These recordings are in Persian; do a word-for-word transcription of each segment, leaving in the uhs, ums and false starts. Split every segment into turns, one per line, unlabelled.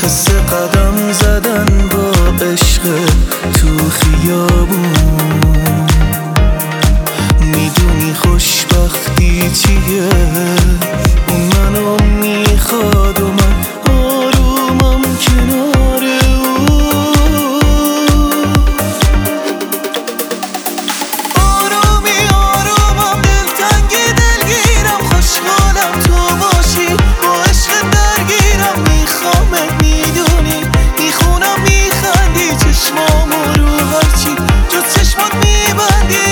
حس قدم زدن با عشق تو خیابون. میدونی خوشبختی چیه؟ اون منو میخواد و من آرومم کنار اون. آرومی آرومم، دلتنگی دلگیرم، خوشحالم تو باشی، با عشق درگیرم، میخوامت میدونی، میخونم میخندی، چشمامو رو هرچی جز چشمات میبندی.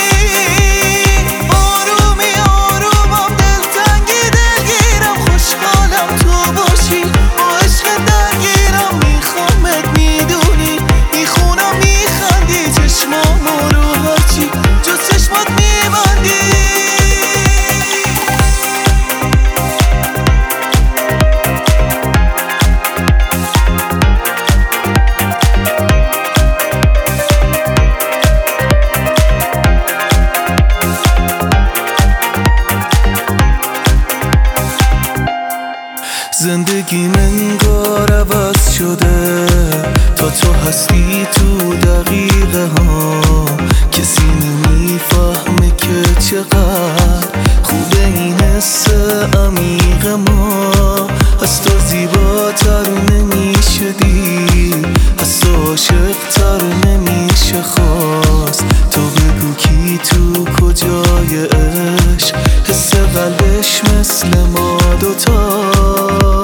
زندگی انگار عوض شده تا تو هستی تو دقیقه ها. کسی نمیفهمه که چقدر خوبه این حس عمیق ما. از تو زیباتر نمیشه دید، از تو عاشق‌تر نمیشه خواست. تو بگو کی تو کجای عشق، حس قلبش مثل ما دوتا.